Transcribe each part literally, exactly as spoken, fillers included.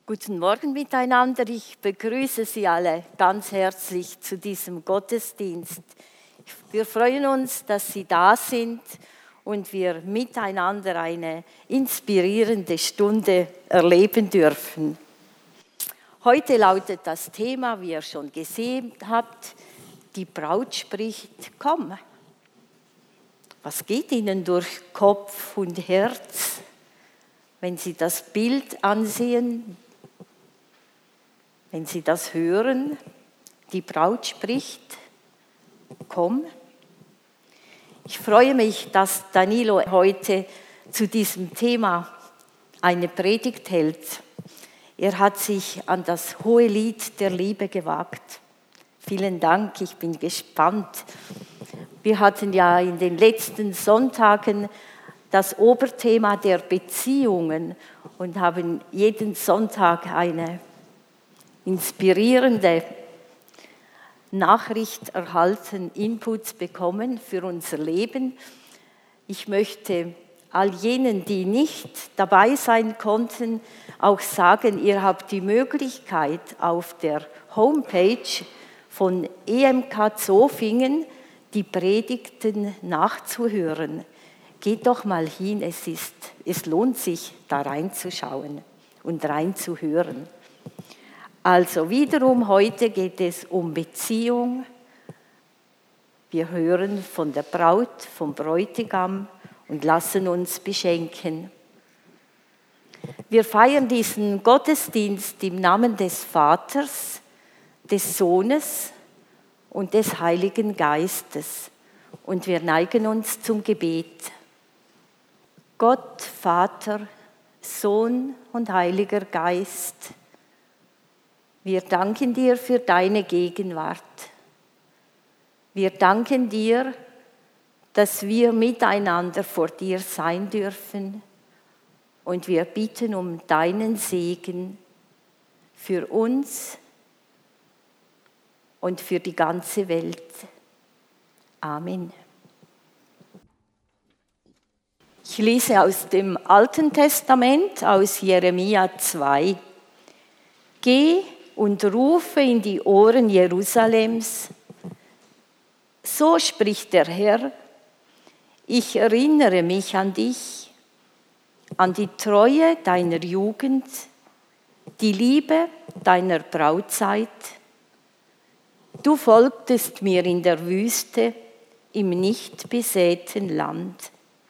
Guten Morgen miteinander. Ich begrüße Sie alle ganz herzlich zu diesem Gottesdienst. Wir freuen uns, dass Sie da sind und wir miteinander eine inspirierende Stunde erleben dürfen. Heute lautet das Thema, wie ihr schon gesehen habt, die Braut spricht, komm. Was geht Ihnen durch Kopf und Herz, wenn Sie das Bild ansehen? Wenn Sie das hören, die Braut spricht, komm. Ich freue mich, dass Danilo heute zu diesem Thema eine Predigt hält. Er hat sich an das hohe Lied der Liebe gewagt. Vielen Dank, ich bin gespannt. Wir hatten ja in den letzten Sonntagen das Oberthema der Beziehungen und haben jeden Sonntag eine inspirierende Nachricht erhalten, Inputs bekommen für unser Leben. Ich möchte all jenen, die nicht dabei sein konnten, auch sagen, ihr habt die Möglichkeit, auf der Homepage von E M K Zofingen die Predigten nachzuhören. Geht doch mal hin, es ist, es lohnt sich, da reinzuschauen und reinzuhören. Also wiederum, heute geht es um Beziehung. Wir hören von der Braut, vom Bräutigam und lassen uns beschenken. Wir feiern diesen Gottesdienst im Namen des Vaters, des Sohnes und des Heiligen Geistes. Und wir neigen uns zum Gebet. Gott, Vater, Sohn und Heiliger Geist, wir danken dir für deine Gegenwart. Wir danken dir, dass wir miteinander vor dir sein dürfen und wir bitten um deinen Segen für uns und für die ganze Welt. Amen. Ich lese aus dem Alten Testament, aus Jeremia zwei. Geh und rufe in die Ohren Jerusalems. So spricht der Herr, ich erinnere mich an dich, an die Treue deiner Jugend, die Liebe deiner Brautzeit. Du folgtest mir in der Wüste, im nicht besäten Land.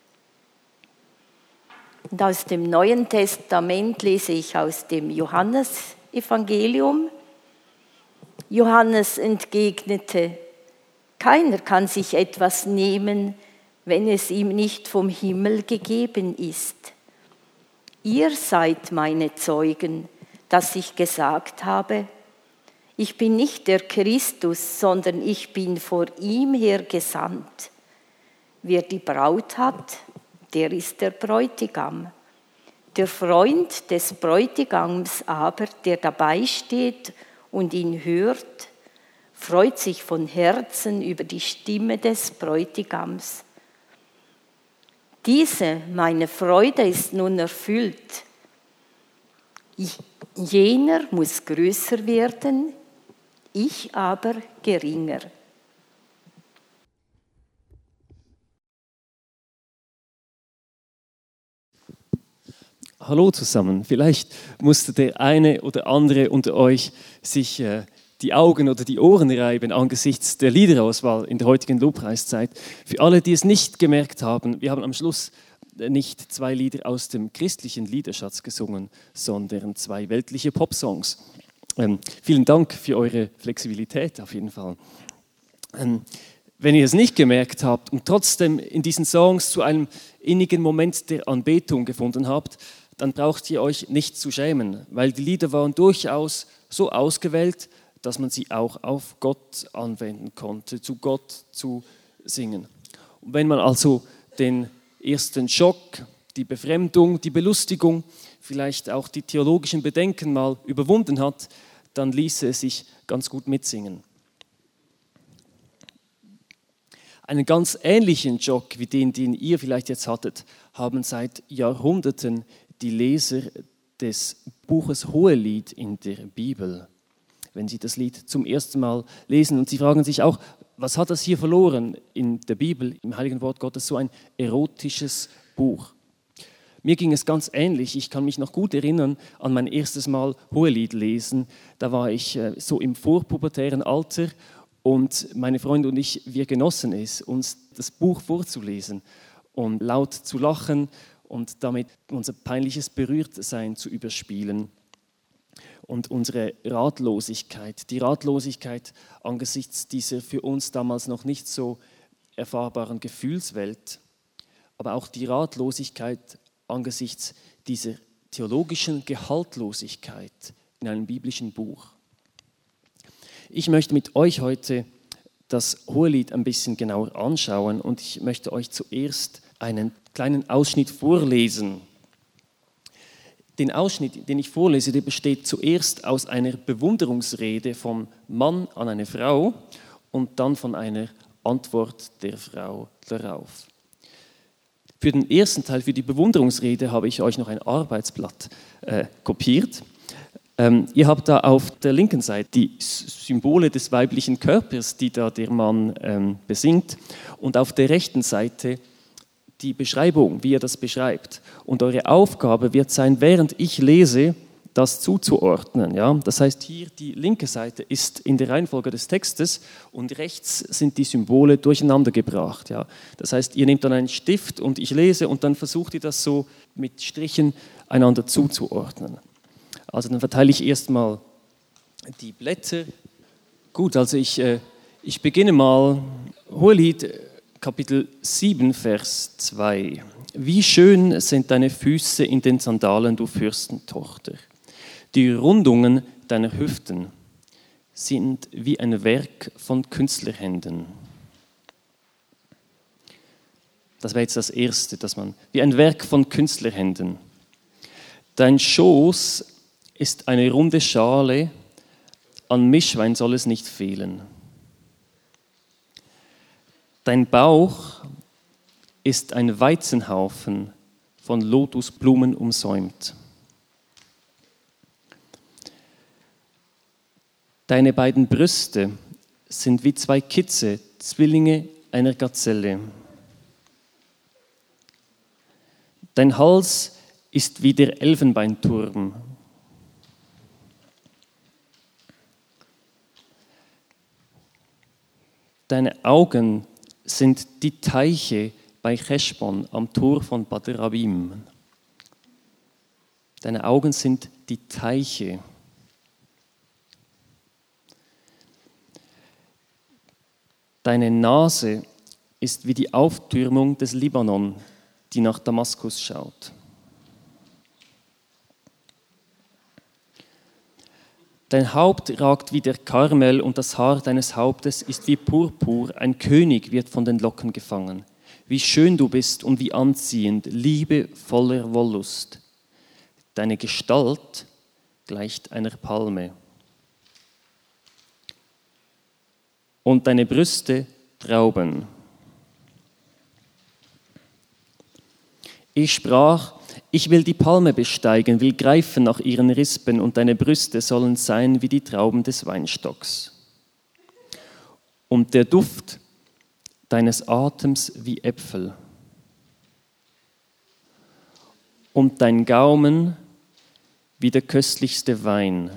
Und aus dem Neuen Testament lese ich aus dem Johannesevangelium. Johannes entgegnete, keiner kann sich etwas nehmen, wenn es ihm nicht vom Himmel gegeben ist. Ihr seid meine Zeugen, dass ich gesagt habe, ich bin nicht der Christus, sondern ich bin vor ihm her gesandt. Wer die Braut hat, der ist der Bräutigam. Der Freund des Bräutigams aber, der dabei steht und ihn hört, freut sich von Herzen über die Stimme des Bräutigams. Diese, meine Freude, ist nun erfüllt. Jener muss größer werden, ich aber geringer. Hallo zusammen. Vielleicht musste der eine oder andere unter euch sich äh, die Augen oder die Ohren reiben angesichts der Liederauswahl in der heutigen Lobpreiszeit. Für alle, die es nicht gemerkt haben, wir haben am Schluss nicht zwei Lieder aus dem christlichen Liederschatz gesungen, sondern zwei weltliche Popsongs. Ähm, vielen Dank für eure Flexibilität auf jeden Fall. Ähm, wenn ihr es nicht gemerkt habt und trotzdem in diesen Songs zu einem innigen Moment der Anbetung gefunden habt, dann braucht ihr euch nicht zu schämen, weil die Lieder waren durchaus so ausgewählt, dass man sie auch auf Gott anwenden konnte, zu Gott zu singen. Und wenn man also den ersten Schock, die Befremdung, die Belustigung, vielleicht auch die theologischen Bedenken mal überwunden hat, dann ließe es sich ganz gut mitsingen. Einen ganz ähnlichen Schock wie den, den ihr vielleicht jetzt hattet, haben seit Jahrhunderten die Leser des Buches Hohelied in der Bibel, wenn Sie das Lied zum ersten Mal lesen und Sie fragen sich auch, was hat das hier verloren in der Bibel, im Heiligen Wort Gottes, so ein erotisches Buch? Mir ging es ganz ähnlich. Ich kann mich noch gut erinnern an mein erstes Mal Hohelied lesen. Da war ich äh, so im vorpubertären Alter und meine Freunde und ich, wir genossen es, uns das Buch vorzulesen und laut zu lachen und damit unser peinliches Berührtsein zu überspielen und unsere Ratlosigkeit, die Ratlosigkeit angesichts dieser für uns damals noch nicht so erfahrbaren Gefühlswelt, aber auch die Ratlosigkeit angesichts dieser theologischen Gehaltlosigkeit in einem biblischen Buch. Ich möchte mit euch heute das Hohelied ein bisschen genauer anschauen und ich möchte euch zuerst einen kleinen Ausschnitt vorlesen. Den Ausschnitt, den ich vorlese, der besteht zuerst aus einer Bewunderungsrede vom Mann an eine Frau und dann von einer Antwort der Frau darauf. Für den ersten Teil, für die Bewunderungsrede, habe ich euch noch ein Arbeitsblatt äh, kopiert. Ähm, ihr habt da auf der linken Seite die Symbole des weiblichen Körpers, die da der Mann ähm, besingt, und auf der rechten Seite die Beschreibung, wie er das beschreibt. Und eure Aufgabe wird sein, während ich lese, das zuzuordnen. Ja? Das heißt, hier die linke Seite ist in der Reihenfolge des Textes und rechts sind die Symbole durcheinandergebracht. Ja? Das heißt, ihr nehmt dann einen Stift und ich lese und dann versucht ihr das so mit Strichen einander zuzuordnen. Also dann verteile ich erstmal die Blätter. Gut, also ich, äh, ich beginne mal. Hohelied, Kapitel sieben, Vers zwei. Wie schön sind deine Füße in den Sandalen, du Fürstentochter. Die Rundungen deiner Hüften sind wie ein Werk von Künstlerhänden. Das wäre jetzt das Erste, dass man, wie ein Werk von Künstlerhänden. Dein Schoß ist eine runde Schale, an Mischwein soll es nicht fehlen. Dein Bauch ist ein Weizenhaufen von Lotusblumen umsäumt. Deine beiden Brüste sind wie zwei Kitze, Zwillinge einer Gazelle. Dein Hals ist wie der Elfenbeinturm. Deine Augen sind die Teiche bei Cheschbon am Tor von Bad Rabim. Deine Augen sind die Teiche. Deine Nase ist wie die Auftürmung des Libanon, die nach Damaskus schaut. Dein Haupt ragt wie der Karmel und das Haar deines Hauptes ist wie Purpur, ein König wird von den Locken gefangen. Wie schön du bist und wie anziehend, Liebe voller Wollust. Deine Gestalt gleicht einer Palme. Und deine Brüste Trauben. Ich sprach, ich will die Palme besteigen, will greifen nach ihren Rispen und deine Brüste sollen sein wie die Trauben des Weinstocks. Und der Duft deines Atems wie Äpfel. Und dein Gaumen wie der köstlichste Wein.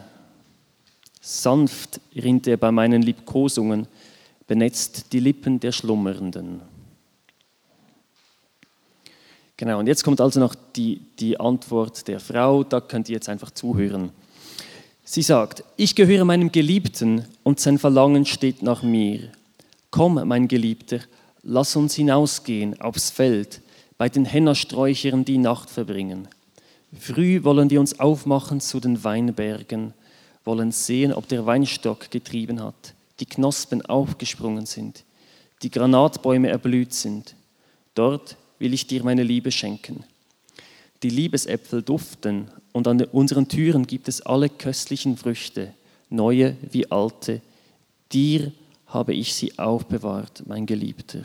Sanft rinnt er bei meinen Liebkosungen, benetzt die Lippen der Schlummernden. Genau, und jetzt kommt also noch die, die Antwort der Frau, da könnt ihr jetzt einfach zuhören. Sie sagt, ich gehöre meinem Geliebten und sein Verlangen steht nach mir. Komm, mein Geliebter, lass uns hinausgehen aufs Feld, bei den Hennasträuchern die Nacht verbringen. Früh wollen wir uns aufmachen zu den Weinbergen, wollen sehen, ob der Weinstock getrieben hat, die Knospen aufgesprungen sind, die Granatbäume erblüht sind. Dort will ich dir meine Liebe schenken. Die Liebesäpfel duften und an unseren Türen gibt es alle köstlichen Früchte, neue wie alte. Dir habe ich sie aufbewahrt, mein Geliebter.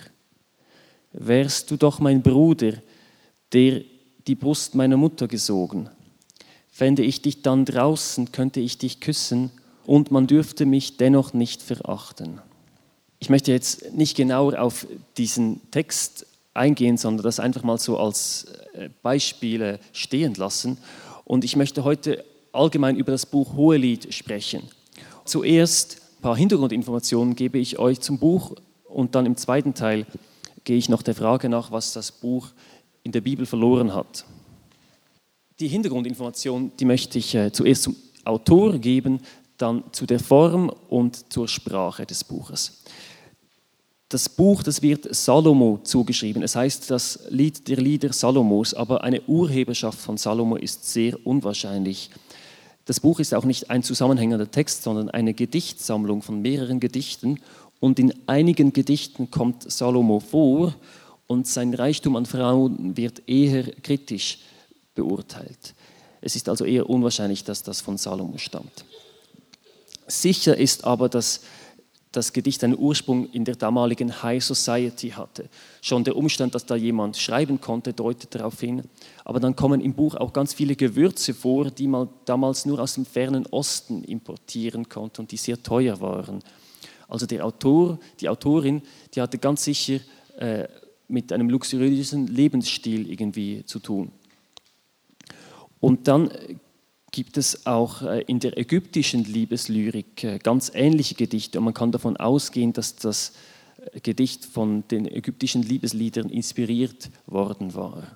Wärst du doch mein Bruder, der die Brust meiner Mutter gesogen. Fände ich dich dann draußen, könnte ich dich küssen und man dürfte mich dennoch nicht verachten. Ich möchte jetzt nicht genauer auf diesen Text eingehen, sondern das einfach mal so als Beispiele stehen lassen. Und ich möchte heute allgemein über das Buch Hohelied sprechen. Zuerst ein paar Hintergrundinformationen gebe ich euch zum Buch und dann im zweiten Teil gehe ich noch der Frage nach, was das Buch in der Bibel verloren hat. Die Hintergrundinformation, die möchte ich äh, zuerst zum Autor geben, dann zu der Form und zur Sprache des Buches. Das Buch, das wird Salomo zugeschrieben. Es heißt das Lied der Lieder Salomos, aber eine Urheberschaft von Salomo ist sehr unwahrscheinlich. Das Buch ist auch nicht ein zusammenhängender Text, sondern eine Gedichtsammlung von mehreren Gedichten. Und in einigen Gedichten kommt Salomo vor und sein Reichtum an Frauen wird eher kritisch beurteilt. Es ist also eher unwahrscheinlich, dass das von Salomo stammt. Sicher ist aber, dass das Gedicht einen Ursprung in der damaligen High Society hatte. Schon der Umstand, dass da jemand schreiben konnte, deutet darauf hin. Aber dann kommen im Buch auch ganz viele Gewürze vor, die man damals nur aus dem fernen Osten importieren konnte und die sehr teuer waren. Also der Autor, die Autorin, die hatte ganz sicher äh, mit einem luxuriösen Lebensstil irgendwie zu tun. Und dann gibt es auch in der ägyptischen Liebeslyrik ganz ähnliche Gedichte und man kann davon ausgehen, dass das Gedicht von den ägyptischen Liebesliedern inspiriert worden war.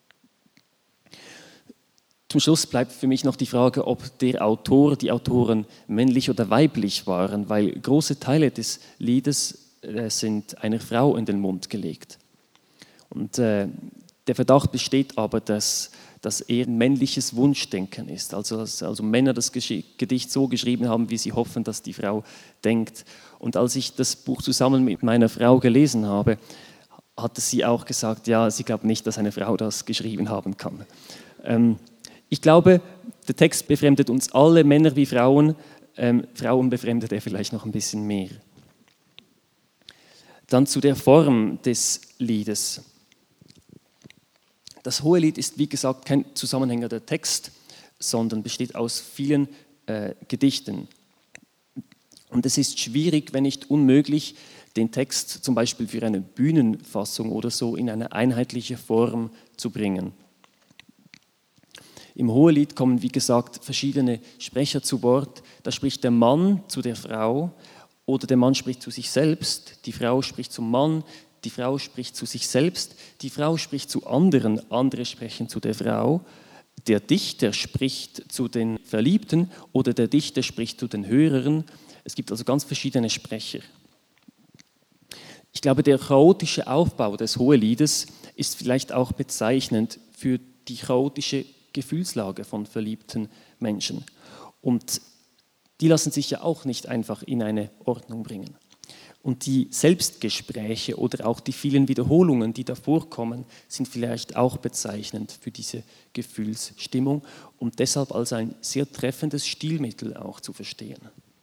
Zum Schluss bleibt für mich noch die Frage, ob der Autor, die Autoren männlich oder weiblich waren, weil große Teile des Liedes sind einer Frau in den Mund gelegt. Und äh, der Verdacht besteht aber, dass das eher ein männliches Wunschdenken ist. Also, dass also Männer das Gedicht so geschrieben haben, wie sie hoffen, dass die Frau denkt. Und als ich das Buch zusammen mit meiner Frau gelesen habe, hatte sie auch gesagt, ja, sie glaubt nicht, dass eine Frau das geschrieben haben kann. Ähm, ich glaube, der Text befremdet uns alle, Männer wie Frauen. Ähm, Frauen befremdet er vielleicht noch ein bisschen mehr. Dann zu der Form des Liedes. Das Hohelied ist, wie gesagt, kein zusammenhängender Text, sondern besteht aus vielen äh, Gedichten. Und es ist schwierig, wenn nicht unmöglich, den Text zum Beispiel für eine Bühnenfassung oder so in eine einheitliche Form zu bringen. Im Hohelied kommen, wie gesagt, verschiedene Sprecher zu Wort. Da spricht der Mann zu der Frau oder der Mann spricht zu sich selbst, die Frau spricht zum Mann, die Frau spricht zu sich selbst, die Frau spricht zu anderen, andere sprechen zu der Frau, der Dichter spricht zu den Verliebten oder der Dichter spricht zu den Hörern. Es gibt also ganz verschiedene Sprecher. Ich glaube, der chaotische Aufbau des Hoheliedes ist vielleicht auch bezeichnend für die chaotische Gefühlslage von verliebten Menschen. Und die lassen sich ja auch nicht einfach in eine Ordnung bringen. Und die Selbstgespräche oder auch die vielen Wiederholungen, die da vorkommen, sind vielleicht auch bezeichnend für diese Gefühlsstimmung und deshalb als ein sehr treffendes Stilmittel auch zu verstehen.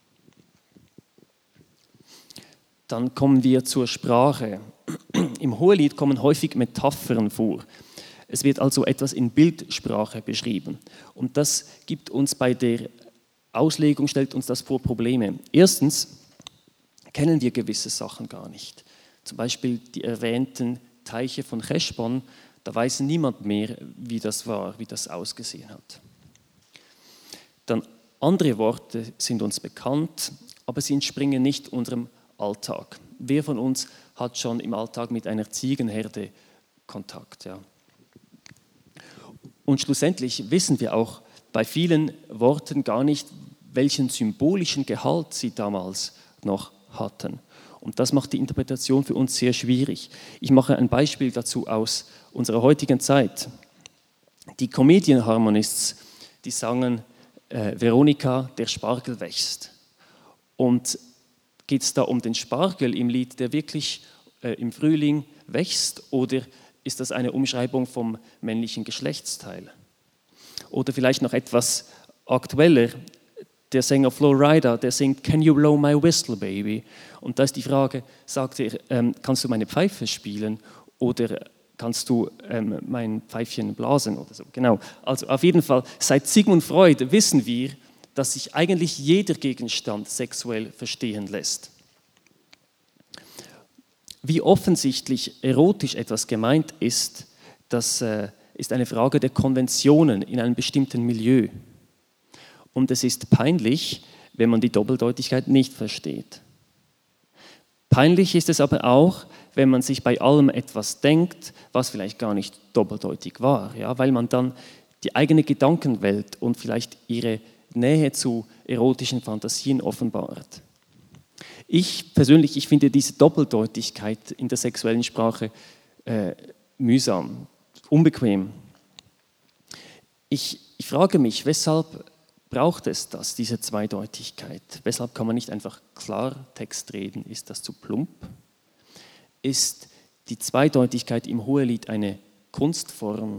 Dann kommen wir zur Sprache. Im Hohelied kommen häufig Metaphern vor. Es wird also etwas in Bildsprache beschrieben. Und das gibt uns bei der Auslegung, stellt uns das vor Probleme. Erstens kennen wir gewisse Sachen gar nicht. Zum Beispiel die erwähnten Teiche von Cheshbon, da weiß niemand mehr, wie das war, wie das ausgesehen hat. Dann andere Worte sind uns bekannt, aber sie entspringen nicht unserem Alltag. Wer von uns hat schon im Alltag mit einer Ziegenherde Kontakt? Ja. Und schlussendlich wissen wir auch bei vielen Worten gar nicht, welchen symbolischen Gehalt sie damals noch hatten. Und das macht die Interpretation für uns sehr schwierig. Ich mache ein Beispiel dazu aus unserer heutigen Zeit. Die Comedian Harmonists, die sangen äh, Veronika, der Spargel wächst. Und geht es da um den Spargel im Lied, der wirklich äh, im Frühling wächst, oder ist das eine Umschreibung vom männlichen Geschlechtsteil? Oder vielleicht noch etwas aktueller, der Sänger Flo Rida, der singt Can you blow my whistle, baby? Und da ist die Frage, sagt er, ähm, kannst du meine Pfeife spielen? Oder kannst du ähm, mein Pfeifchen blasen oder so. Genau. Also auf jeden Fall, seit Sigmund Freud wissen wir, dass sich eigentlich jeder Gegenstand sexuell verstehen lässt. Wie offensichtlich erotisch etwas gemeint ist, das äh, ist eine Frage der Konventionen in einem bestimmten Milieu. Und es ist peinlich, wenn man die Doppeldeutigkeit nicht versteht. Peinlich ist es aber auch, wenn man sich bei allem etwas denkt, was vielleicht gar nicht doppeldeutig war, ja, weil man dann die eigene Gedankenwelt und vielleicht ihre Nähe zu erotischen Fantasien offenbart. Ich persönlich, ich finde diese Doppeldeutigkeit in der sexuellen Sprache äh, mühsam, unbequem. Ich, ich frage mich, weshalb braucht es das, diese Zweideutigkeit? Weshalb kann man nicht einfach Klartext reden? Ist das zu plump? Ist die Zweideutigkeit im Hohelied eine Kunstform?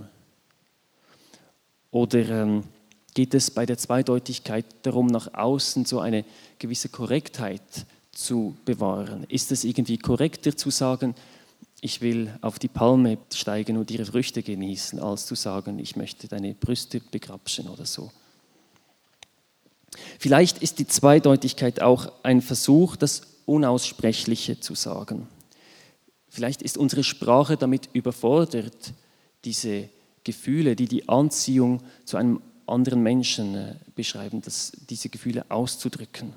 Oder ähm, geht es bei der Zweideutigkeit darum, nach außen so eine gewisse Korrektheit zu bewahren? Ist es irgendwie korrekter zu sagen, ich will auf die Palme steigen und ihre Früchte genießen, als zu sagen, ich möchte deine Brüste begrapschen oder so? Vielleicht ist die Zweideutigkeit auch ein Versuch, das Unaussprechliche zu sagen. Vielleicht ist unsere Sprache damit überfordert, diese Gefühle, die die Anziehung zu einem anderen Menschen beschreiben, das, diese Gefühle auszudrücken.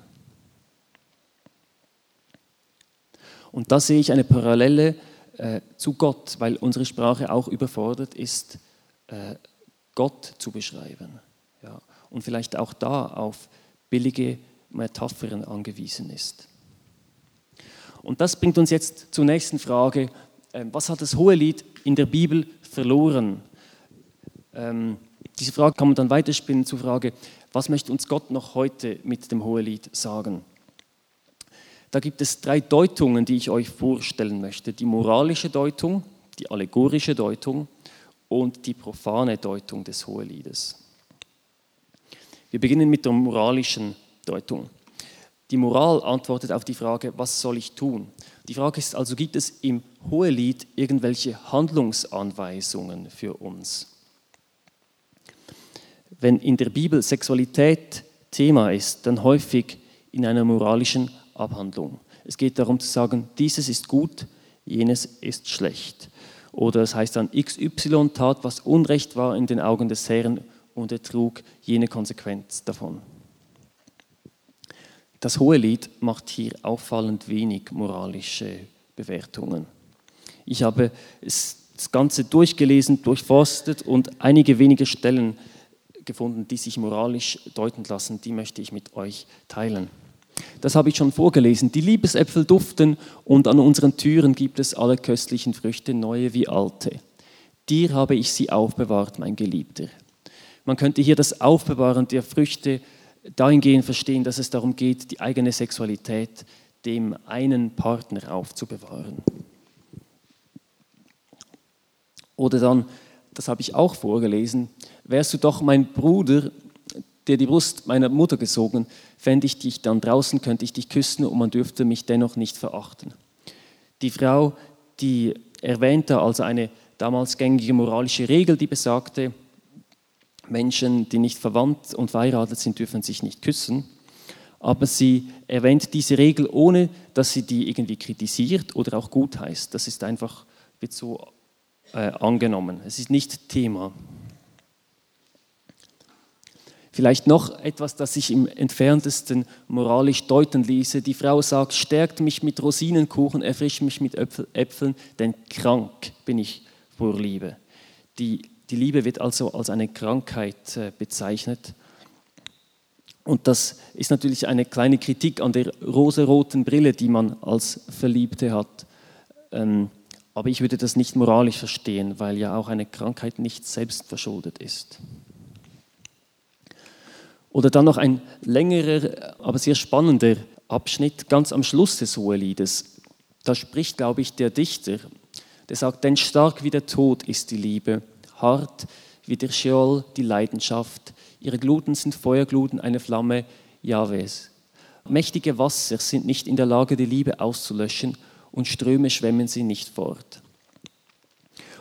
Und da sehe ich eine Parallele äh, zu Gott, weil unsere Sprache auch überfordert ist, äh, Gott zu beschreiben. Ja. Und vielleicht auch da auf billige Metaphern angewiesen ist. Und das bringt uns jetzt zur nächsten Frage. Äh, was hat das Hohelied in der Bibel verloren? Ähm, diese Frage kann man dann weiterspinnen zur Frage, was möchte uns Gott noch heute mit dem Hohelied sagen? Da gibt es drei Deutungen, die ich euch vorstellen möchte. Die moralische Deutung, die allegorische Deutung und die profane Deutung des Hoheliedes. Wir beginnen mit der moralischen Deutung. Die Moral antwortet auf die Frage, was soll ich tun? Die Frage ist also, gibt es im Hohelied irgendwelche Handlungsanweisungen für uns? Wenn in der Bibel Sexualität Thema ist, dann häufig in einer moralischen Abhandlung. Es geht darum zu sagen, dieses ist gut, jenes ist schlecht. Oder es heißt dann, X Y tat, was Unrecht war in den Augen des Herrn und er trug jene Konsequenz davon. Das Hohelied macht hier auffallend wenig moralische Bewertungen. Ich habe das Ganze durchgelesen, durchforstet und einige wenige Stellen gefunden, die sich moralisch deuten lassen, die möchte ich mit euch teilen. Das habe ich schon vorgelesen. Die Liebesäpfel duften und an unseren Türen gibt es alle köstlichen Früchte, neue wie alte. Dir habe ich sie aufbewahrt, mein Geliebter. Man könnte hier das Aufbewahren der Früchte dahingehend verstehen, dass es darum geht, die eigene Sexualität dem einen Partner aufzubewahren. Oder dann, das habe ich auch vorgelesen, wärst du doch mein Bruder, der die Brust meiner Mutter gesogen, fände ich dich dann draußen, könnte ich dich küssen und man dürfte mich dennoch nicht verachten. Die Frau, die erwähnte also eine damals gängige moralische Regel, die besagte, Menschen, die nicht verwandt und verheiratet sind, dürfen sich nicht küssen. Aber sie erwähnt diese Regel, ohne dass sie die irgendwie kritisiert oder auch gutheißt. Das ist einfach, wird so äh, angenommen. Es ist nicht Thema. Vielleicht noch etwas, das sich im entferntesten moralisch deuten ließe. Die Frau sagt, stärkt mich mit Rosinenkuchen, erfrischt mich mit Äpfeln, denn krank bin ich vor Liebe. Die, die Liebe wird also als eine Krankheit äh, bezeichnet. Und das ist natürlich eine kleine Kritik an der rosaroten Brille, die man als Verliebte hat. Ähm, aber ich würde das nicht moralisch verstehen, weil ja auch eine Krankheit nicht selbstverschuldet ist. Oder dann noch ein längerer, aber sehr spannender Abschnitt, ganz am Schluss des Hoheliedes. Da spricht, glaube ich, der Dichter, der sagt, denn stark wie der Tod ist die Liebe, hart wie der Scheol die Leidenschaft, ihre Gluten sind Feuergluten, eine Flamme Jahwes. Mächtige Wasser sind nicht in der Lage, die Liebe auszulöschen und Ströme schwemmen sie nicht fort.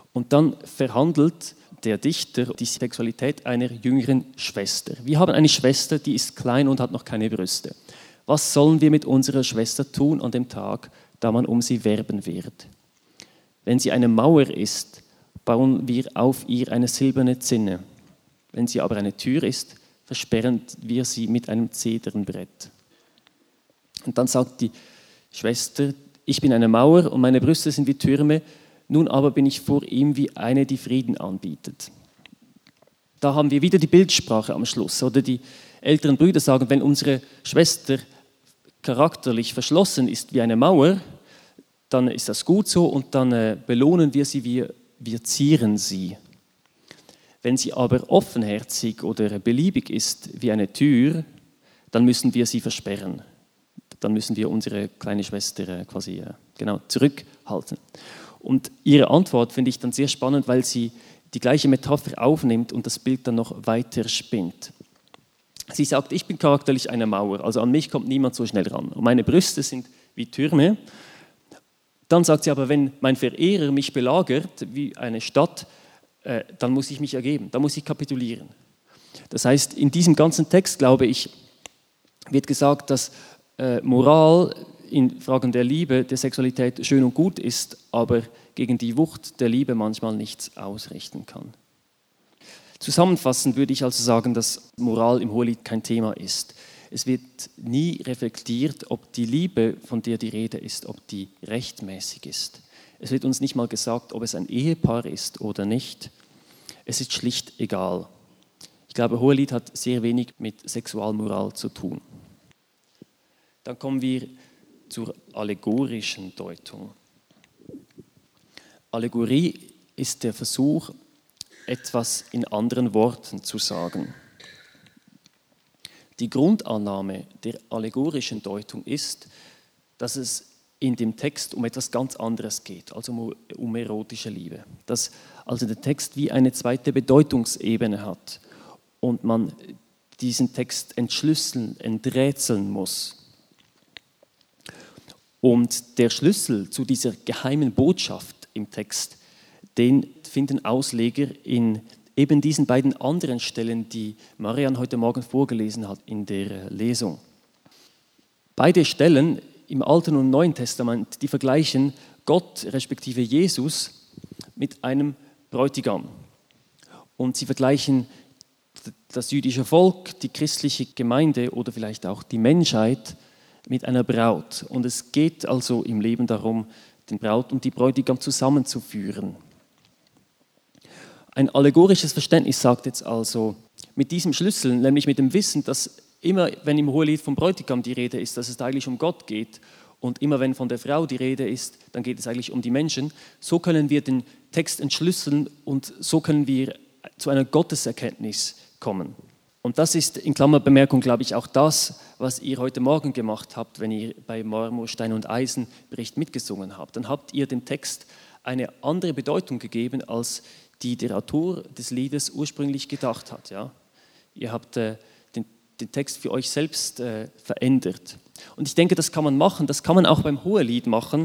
Und dann verhandelt der Dichter die Sexualität einer jüngeren Schwester. Wir haben eine Schwester, die ist klein und hat noch keine Brüste. Was sollen wir mit unserer Schwester tun an dem Tag, da man um sie werben wird? Wenn sie eine Mauer ist, bauen wir auf ihr eine silberne Zinne. Wenn sie aber eine Tür ist, versperren wir sie mit einem Zedernbrett. Und dann sagt die Schwester, ich bin eine Mauer und meine Brüste sind wie Türme, nun aber bin ich vor ihm wie eine, die Frieden anbietet. Da haben wir wieder die Bildsprache am Schluss. Oder die älteren Brüder sagen, wenn unsere Schwester charakterlich verschlossen ist wie eine Mauer, dann ist das gut so und dann äh, belohnen wir sie, wir, wir zieren sie. Wenn sie aber offenherzig oder beliebig ist wie eine Tür, dann müssen wir sie versperren. Dann müssen wir unsere kleine Schwester äh, quasi äh, genau zurückhalten. Und ihre Antwort finde ich dann sehr spannend, weil sie die gleiche Metapher aufnimmt und das Bild dann noch weiter spinnt. Sie sagt, ich bin charakterlich eine Mauer, also an mich kommt niemand so schnell ran. Und meine Brüste sind wie Türme. Dann sagt sie aber, wenn mein Verehrer mich belagert, wie eine Stadt, äh, dann muss ich mich ergeben, dann muss ich kapitulieren. Das heißt, in diesem ganzen Text, glaube ich, wird gesagt, dass äh, Moral in Fragen der Liebe, der Sexualität schön und gut ist, aber gegen die Wucht der Liebe manchmal nichts ausrichten kann. Zusammenfassend würde ich also sagen, dass Moral im Hohelied kein Thema ist. Es wird nie reflektiert, ob die Liebe, von der die Rede ist, ob die rechtmäßig ist. Es wird uns nicht mal gesagt, ob es ein Ehepaar ist oder nicht. Es ist schlicht egal. Ich glaube, Hohelied hat sehr wenig mit Sexualmoral zu tun. Dann kommen wir zur allegorischen Deutung. Allegorie ist der Versuch, etwas in anderen Worten zu sagen. Die Grundannahme der allegorischen Deutung ist, dass es in dem Text um etwas ganz anderes geht, also um, um erotische Liebe. Dass also der Text wie eine zweite Bedeutungsebene hat und man diesen Text entschlüsseln, enträtseln muss. Und der Schlüssel zu dieser geheimen Botschaft im Text, den finden Ausleger in eben diesen beiden anderen Stellen, die Marian heute Morgen vorgelesen hat in der Lesung. Beide Stellen im Alten und Neuen Testament, die vergleichen Gott respektive Jesus mit einem Bräutigam. Und sie vergleichen das jüdische Volk, die christliche Gemeinde oder vielleicht auch die Menschheit mit einer Braut. Und es geht also im Leben darum, den Braut und die Bräutigam zusammenzuführen. Ein allegorisches Verständnis sagt jetzt also, mit diesem Schlüssel, nämlich mit dem Wissen, dass immer, wenn im Hohelied vom Bräutigam die Rede ist, dass es da eigentlich um Gott geht und immer wenn von der Frau die Rede ist, dann geht es eigentlich um die Menschen, so können wir den Text entschlüsseln und so können wir zu einer Gotteserkenntnis kommen. Und das ist in Klammerbemerkung, glaube ich, auch das, was ihr heute Morgen gemacht habt, wenn ihr bei Marmor, Stein und Eisenbericht mitgesungen habt. Dann habt ihr dem Text eine andere Bedeutung gegeben, als die der Autor des Liedes ursprünglich gedacht hat. Ja? Ihr habt äh, den, den Text für euch selbst äh, verändert. Und ich denke, das kann man machen, das kann man auch beim Hohelied machen.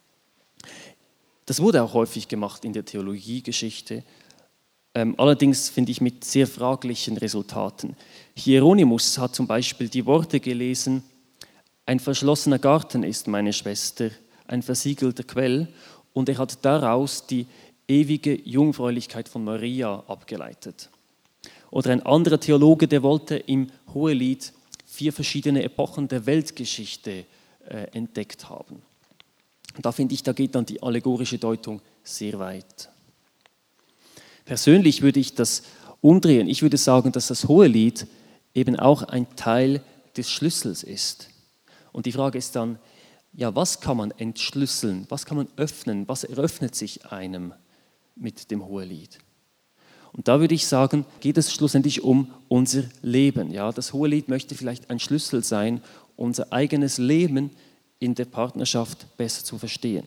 Das wurde auch häufig gemacht in der Theologiegeschichte. Ähm, allerdings finde ich mit sehr fraglichen Resultaten. Hieronymus hat zum Beispiel die Worte gelesen, ein verschlossener Garten ist meine Schwester, ein versiegelter Quell, und er hat daraus die ewige Jungfräulichkeit von Maria abgeleitet. Oder ein anderer Theologe, der wollte im Hohelied vier verschiedene Epochen der Weltgeschichte äh, entdeckt haben. Und da finde ich, da geht dann die allegorische Deutung sehr weit. Persönlich würde ich das umdrehen. Ich würde sagen, dass das Hohelied eben auch ein Teil des Schlüssels ist. Und die Frage ist dann, ja, was kann man entschlüsseln? Was kann man öffnen? Was eröffnet sich einem mit dem Hohelied? Und da würde ich sagen, geht es schlussendlich um unser Leben. Ja, das Hohelied möchte vielleicht ein Schlüssel sein, unser eigenes Leben in der Partnerschaft besser zu verstehen.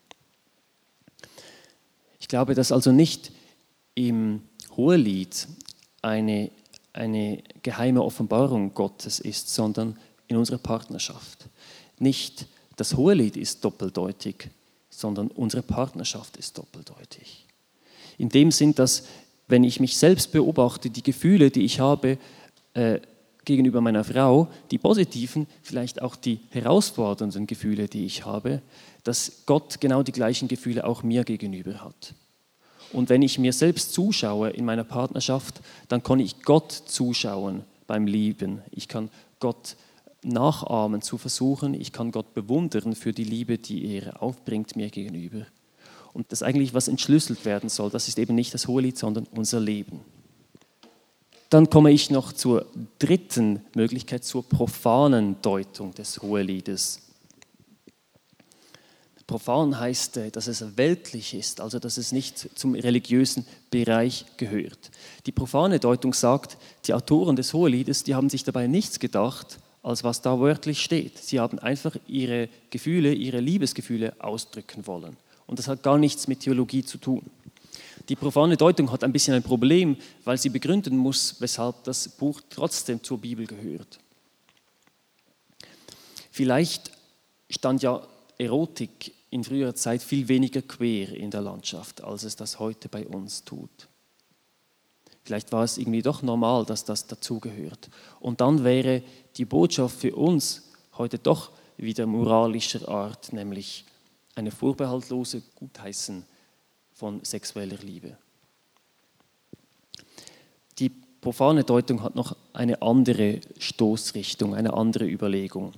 Ich glaube, dass also nicht im Hohelied eine, eine geheime Offenbarung Gottes ist, sondern in unserer Partnerschaft. Nicht das Hohelied ist doppeldeutig, sondern unsere Partnerschaft ist doppeldeutig. In dem Sinn, dass, wenn ich mich selbst beobachte, die Gefühle, die ich habe äh, gegenüber meiner Frau, die positiven, vielleicht auch die herausfordernden Gefühle, die ich habe, dass Gott genau die gleichen Gefühle auch mir gegenüber hat. Und wenn ich mir selbst zuschaue in meiner Partnerschaft, dann kann ich Gott zuschauen beim Lieben. Ich kann Gott nachahmen zu versuchen. Ich kann Gott bewundern für die Liebe, die er aufbringt mir gegenüber. Und das eigentlich, was entschlüsselt werden soll, das ist eben nicht das Hohelied, sondern unser Leben. Dann komme ich noch zur dritten Möglichkeit, zur profanen Deutung des Hoheliedes. Profan heißt, dass es weltlich ist, also dass es nicht zum religiösen Bereich gehört. Die profane Deutung sagt, die Autoren des Hoheliedes, die haben sich dabei nichts gedacht, als was da wörtlich steht. Sie haben einfach ihre Gefühle, ihre Liebesgefühle ausdrücken wollen. Und das hat gar nichts mit Theologie zu tun. Die profane Deutung hat ein bisschen ein Problem, weil sie begründen muss, weshalb das Buch trotzdem zur Bibel gehört. Vielleicht stand ja Erotik in früherer Zeit viel weniger quer in der Landschaft, als es das heute bei uns tut. Vielleicht war es irgendwie doch normal, dass das dazugehört. Und dann wäre die Botschaft für uns heute doch wieder moralischer Art, nämlich eine vorbehaltlose Gutheißen von sexueller Liebe. Die profane Deutung hat noch eine andere Stoßrichtung, eine andere Überlegung.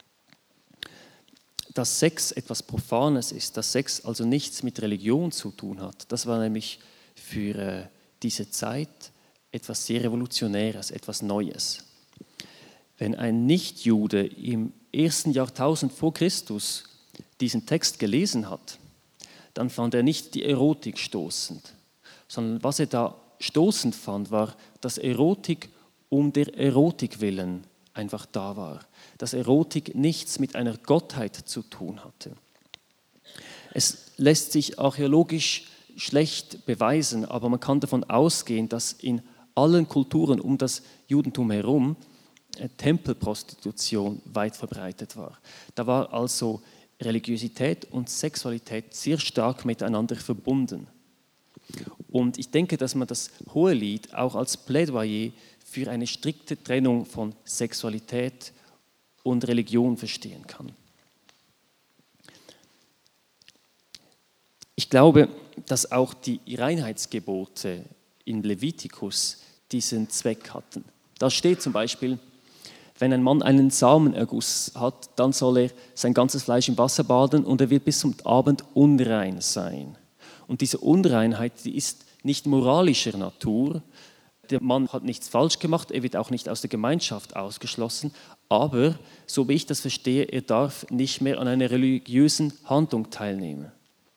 Dass Sex etwas Profanes ist, dass Sex also nichts mit Religion zu tun hat, das war nämlich für äh, diese Zeit etwas sehr Revolutionäres, etwas Neues. Wenn ein Nichtjude im ersten Jahrtausend vor Christus diesen Text gelesen hat, dann fand er nicht die Erotik stoßend, sondern was er da stoßend fand, war, dass Erotik um der Erotik willen einfach da war. Dass Erotik nichts mit einer Gottheit zu tun hatte. Es lässt sich archäologisch schlecht beweisen, aber man kann davon ausgehen, dass in allen Kulturen um das Judentum herum Tempelprostitution weit verbreitet war. Da war also Religiosität und Sexualität sehr stark miteinander verbunden. Und ich denke, dass man das Hohelied auch als Plädoyer für eine strikte Trennung von Sexualität und Religion verstehen kann. Ich glaube, dass auch die Reinheitsgebote in Levitikus diesen Zweck hatten. Da steht zum Beispiel, wenn ein Mann einen Samenerguss hat, dann soll er sein ganzes Fleisch im Wasser baden und er wird bis zum Abend unrein sein. Und diese Unreinheit, die ist nicht moralischer Natur. Der Mann hat nichts falsch gemacht, er wird auch nicht aus der Gemeinschaft ausgeschlossen, aber, so wie ich das verstehe, er darf nicht mehr an einer religiösen Handlung teilnehmen.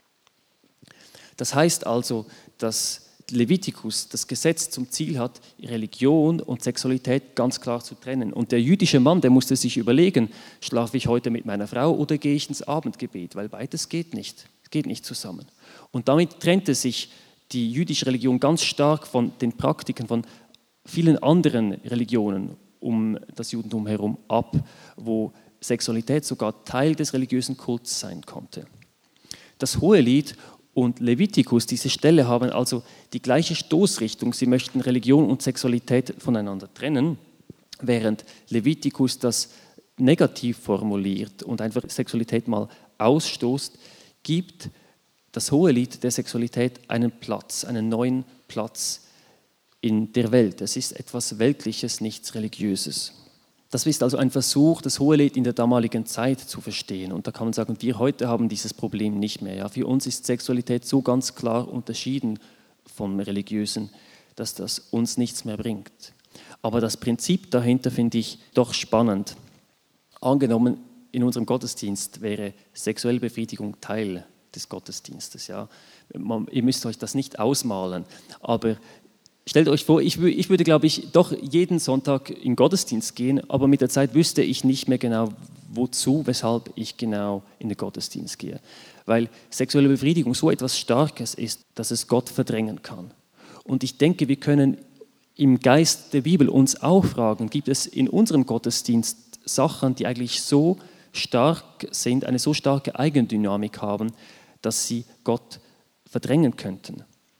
Das heißt also, dass Levitikus, das Gesetz zum Ziel hat, Religion und Sexualität ganz klar zu trennen. Und der jüdische Mann, der musste sich überlegen, schlafe ich heute mit meiner Frau oder gehe ich ins Abendgebet, weil beides geht nicht, geht nicht zusammen. Und damit trennte sich die jüdische Religion ganz stark von den Praktiken von vielen anderen Religionen um das Judentum herum ab, wo Sexualität sogar Teil des religiösen Kults sein konnte. Das Hohelied und Levitikus, diese Stelle, haben also die gleiche Stoßrichtung. Sie möchten Religion und Sexualität voneinander trennen, während Levitikus das negativ formuliert und einfach Sexualität mal ausstoßt, gibt das Hohelied der Sexualität einen Platz, einen neuen Platz in der Welt. Es ist etwas Weltliches, nichts Religiöses. Das ist also ein Versuch, das Hohelied in der damaligen Zeit zu verstehen. Und da kann man sagen, wir heute haben dieses Problem nicht mehr. Ja, für uns ist Sexualität so ganz klar unterschieden vom Religiösen, dass das uns nichts mehr bringt. Aber das Prinzip dahinter finde ich doch spannend. Angenommen, in unserem Gottesdienst wäre sexuelle Befriedigung Teil des Gottesdienstes. Ja. Man, ihr müsst euch das nicht ausmalen, aber stellt euch vor, ich, ich würde, glaube ich, doch jeden Sonntag in den Gottesdienst gehen, aber mit der Zeit wüsste ich nicht mehr genau, wozu, weshalb ich genau in den Gottesdienst gehe. Weil sexuelle Befriedigung so etwas Starkes ist, dass es Gott verdrängen kann. Und ich denke, wir können im Geist der Bibel uns auch fragen, gibt es in unserem Gottesdienst Sachen, die eigentlich so stark sind, eine so starke Eigendynamik haben, dass sie Gott verdrängen könnten.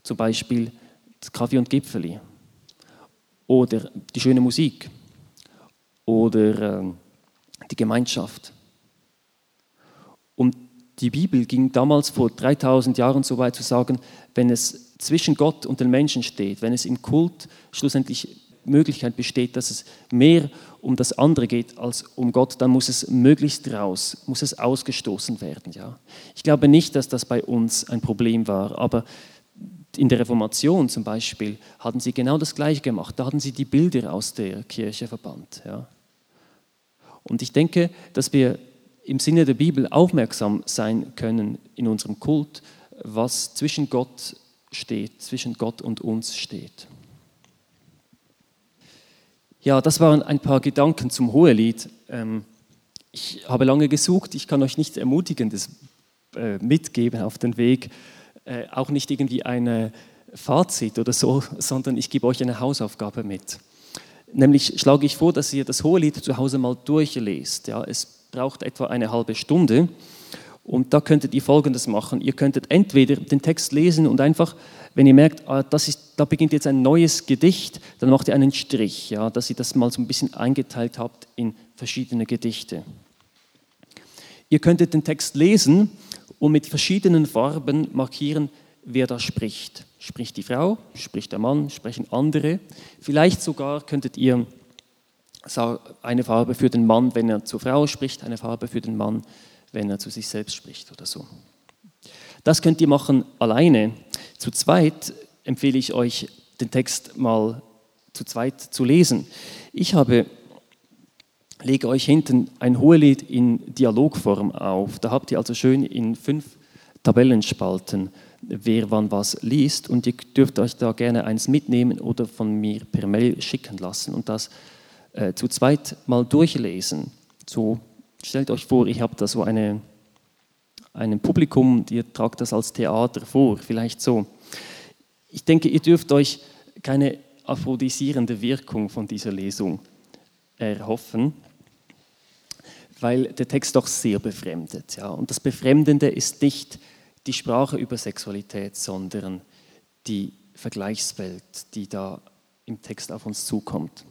Zum Beispiel das Kaffee und Gipfeli oder die schöne Musik oder äh, die Gemeinschaft. Und die Bibel ging damals vor dreitausend Jahren so weit zu sagen, wenn es zwischen Gott und den Menschen steht, wenn es im Kult schlussendlich Möglichkeit besteht, dass es mehr um das andere geht als um Gott, dann muss es möglichst raus, muss es ausgestoßen werden. Ja. Ich glaube nicht, dass das bei uns ein Problem war, aber in der Reformation zum Beispiel hatten sie genau das Gleiche gemacht. Da hatten sie die Bilder aus der Kirche verbannt. Ja. Und ich denke, dass wir im Sinne der Bibel aufmerksam sein können in unserem Kult, was zwischen Gott steht, zwischen Gott und uns steht. Ja, das waren ein paar Gedanken zum Hohelied. Ich habe lange gesucht, ich kann euch nichts Ermutigendes mitgeben auf den Weg, auch nicht irgendwie ein Fazit oder so, sondern ich gebe euch eine Hausaufgabe mit. Nämlich schlage ich vor, dass ihr das Hohelied zu Hause mal durchlest. Ja, es braucht etwa eine halbe Stunde und da könntet ihr Folgendes machen. Ihr könntet entweder den Text lesen und einfach, wenn ihr merkt, ah, das ist, da beginnt jetzt ein neues Gedicht, dann macht ihr einen Strich, ja, dass ihr das mal so ein bisschen eingeteilt habt in verschiedene Gedichte. Ihr könntet den Text lesen und mit verschiedenen Farben markieren, wer da spricht. Spricht die Frau, spricht der Mann, sprechen andere. Vielleicht sogar könntet ihr eine Farbe für den Mann, wenn er zur Frau spricht, eine Farbe für den Mann, wenn er zu sich selbst spricht oder so. Das könnt ihr machen alleine. Zu zweit empfehle ich euch, den Text mal zu zweit zu lesen. Ich habe, lege euch hinten ein Hohelied in Dialogform auf. Da habt ihr also schön in fünf Tabellenspalten, wer wann was liest. Und ihr dürft euch da gerne eins mitnehmen oder von mir per Mail schicken lassen und das äh, zu zweit mal durchlesen. So, stellt euch vor, ich habe da so eine, ein Publikum und ihr tragt das als Theater vor, vielleicht so. Ich denke, ihr dürft euch keine aphrodisierende Wirkung von dieser Lesung erhoffen, weil der Text doch sehr befremdet. Ja. Und das Befremdende ist nicht die Sprache über Sexualität, sondern die Vergleichswelt, die da im Text auf uns zukommt.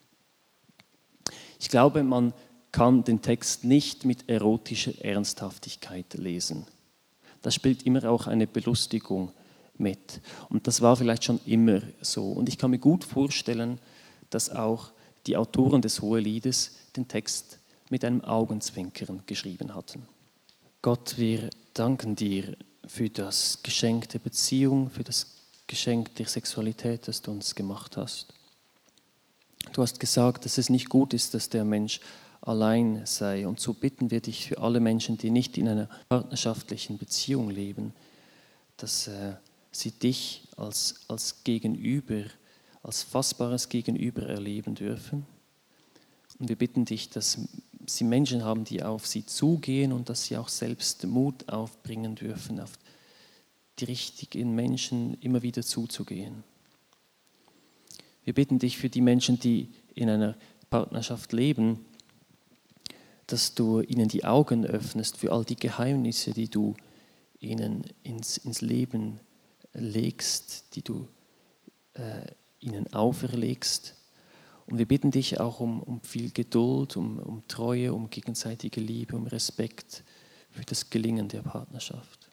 Ich glaube, man kann den Text nicht mit erotischer Ernsthaftigkeit lesen. Da spielt immer auch eine Belustigung mit. Und das war vielleicht schon immer so. Und ich kann mir gut vorstellen, dass auch die Autoren des Hoheliedes den Text mit einem Augenzwinkern geschrieben hatten. Gott, wir danken dir für das Geschenk der Beziehung, für das Geschenk der Sexualität, das du uns gemacht hast. Du hast gesagt, dass es nicht gut ist, dass der Mensch allein sei. Und so bitten wir dich für alle Menschen, die nicht in einer partnerschaftlichen Beziehung leben, dass äh, sie dich als, als Gegenüber, als fassbares Gegenüber erleben dürfen. Und wir bitten dich, dass sie Menschen haben, die auf sie zugehen und dass sie auch selbst Mut aufbringen dürfen, auf die richtigen Menschen immer wieder zuzugehen. Wir bitten dich für die Menschen, die in einer Partnerschaft leben, dass du ihnen die Augen öffnest für all die Geheimnisse, die du ihnen ins, ins Leben legst, die du äh, ihnen auferlegst. Und wir bitten dich auch um, um viel Geduld, um, um Treue, um gegenseitige Liebe, um Respekt für das Gelingen der Partnerschaft.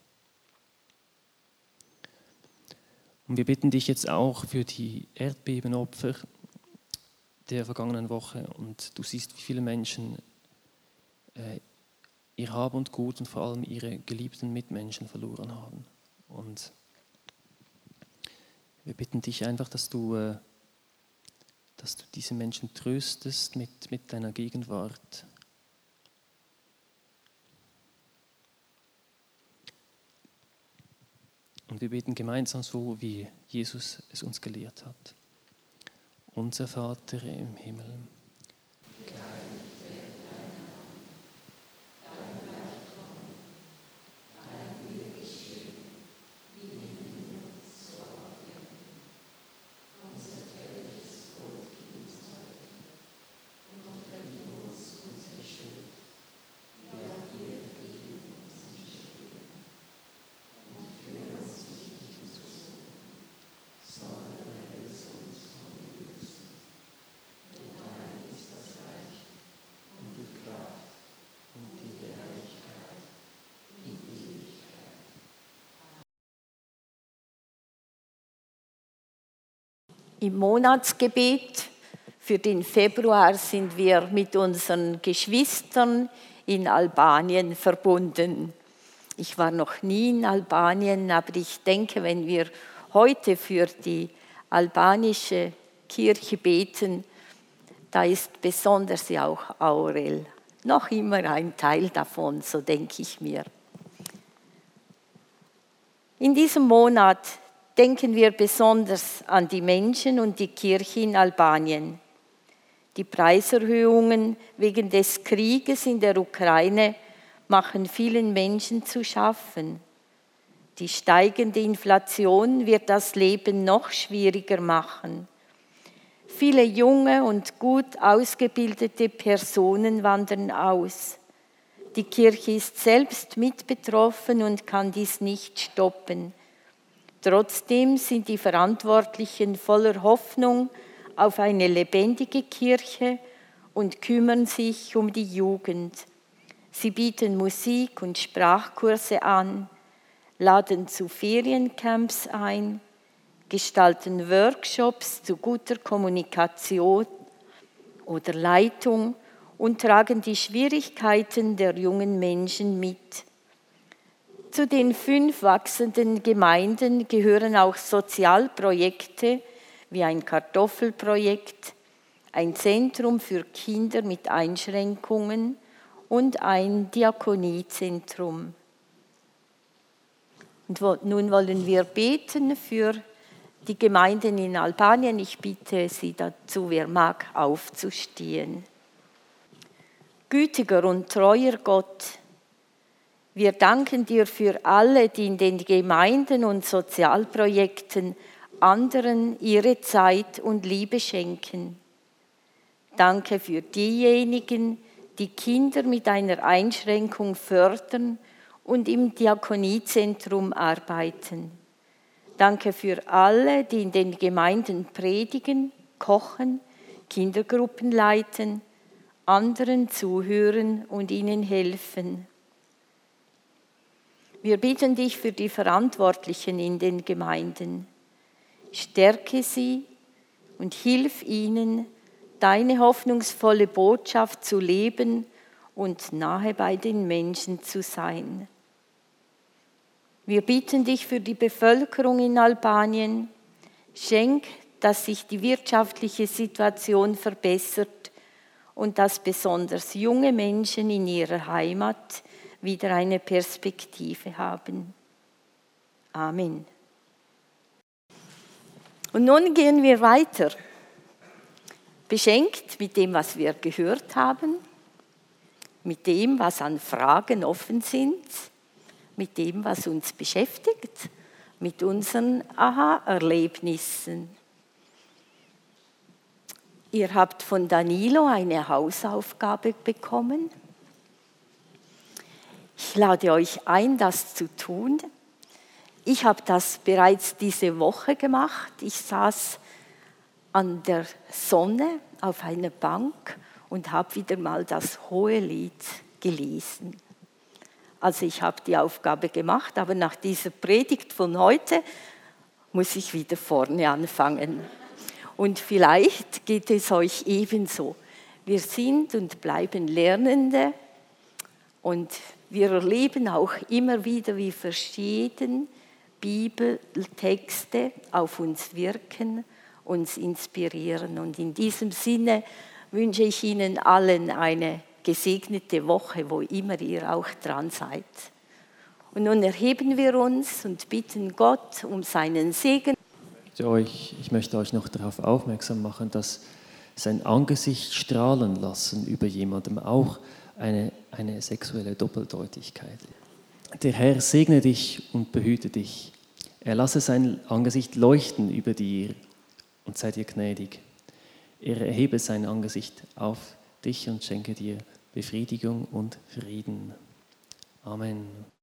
Und wir bitten dich jetzt auch für die Erdbebenopfer der vergangenen Woche. Und du siehst, wie viele Menschen äh, ihr Hab und Gut und vor allem ihre geliebten Mitmenschen verloren haben. Und wir bitten dich einfach, dass du, äh, dass du diese Menschen tröstest mit, mit deiner Gegenwart. Und wir beten gemeinsam so, wie Jesus es uns gelehrt hat. Unser Vater im Himmel. Im Monatsgebet für den Februar sind wir mit unseren Geschwistern in Albanien verbunden. Ich war noch nie in Albanien, aber ich denke, wenn wir heute für die albanische Kirche beten, da ist besonders ja auch Aurel noch immer ein Teil davon, so denke ich mir. In diesem Monat denken wir besonders an die Menschen und die Kirche in Albanien. Die Preiserhöhungen wegen des Krieges in der Ukraine machen vielen Menschen zu schaffen. Die steigende Inflation wird das Leben noch schwieriger machen. Viele junge und gut ausgebildete Personen wandern aus. Die Kirche ist selbst mit betroffen und kann dies nicht stoppen. Trotzdem sind die Verantwortlichen voller Hoffnung auf eine lebendige Kirche und kümmern sich um die Jugend. Sie bieten Musik- und Sprachkurse an, laden zu Feriencamps ein, gestalten Workshops zu guter Kommunikation oder Leitung und tragen die Schwierigkeiten der jungen Menschen mit. Zu den fünf wachsenden Gemeinden gehören auch Sozialprojekte wie ein Kartoffelprojekt, ein Zentrum für Kinder mit Einschränkungen und ein Diakoniezentrum. Und nun wollen wir beten für die Gemeinden in Albanien. Ich bitte Sie dazu, wer mag, aufzustehen. Gütiger und treuer Gott, wir danken dir für alle, die in den Gemeinden und Sozialprojekten anderen ihre Zeit und Liebe schenken. Danke für diejenigen, die Kinder mit einer Einschränkung fördern und im Diakoniezentrum arbeiten. Danke für alle, die in den Gemeinden predigen, kochen, Kindergruppen leiten, anderen zuhören und ihnen helfen. Wir bitten dich für die Verantwortlichen in den Gemeinden. Stärke sie und hilf ihnen, deine hoffnungsvolle Botschaft zu leben und nahe bei den Menschen zu sein. Wir bitten dich für die Bevölkerung in Albanien. Schenk, dass sich die wirtschaftliche Situation verbessert und dass besonders junge Menschen in ihrer Heimat wieder eine Perspektive haben. Amen. Und nun gehen wir weiter. Beschenkt mit dem, was wir gehört haben, mit dem, was an Fragen offen sind, mit dem, was uns beschäftigt, mit unseren Aha-Erlebnissen. Ihr habt von Danilo eine Hausaufgabe bekommen. Ich lade euch ein, das zu tun. Ich habe das bereits diese Woche gemacht. Ich saß an der Sonne auf einer Bank und habe wieder mal das Hohelied gelesen. Also ich habe die Aufgabe gemacht, aber nach dieser Predigt von heute muss ich wieder vorne anfangen. Und vielleicht geht es euch ebenso. Wir sind und bleiben Lernende und wir erleben auch immer wieder, wie verschieden Bibeltexte auf uns wirken, uns inspirieren. Und in diesem Sinne wünsche ich Ihnen allen eine gesegnete Woche, wo immer ihr auch dran seid. Und nun erheben wir uns und bitten Gott um seinen Segen. Ich möchte euch noch darauf aufmerksam machen, dass sein Angesicht strahlen lassen über jemandem auch eine, eine sexuelle Doppeldeutigkeit. Der Herr segne dich und behüte dich. Er lasse sein Angesicht leuchten über dir und sei dir gnädig. Er erhebe sein Angesicht auf dich und schenke dir Befriedigung und Frieden. Amen.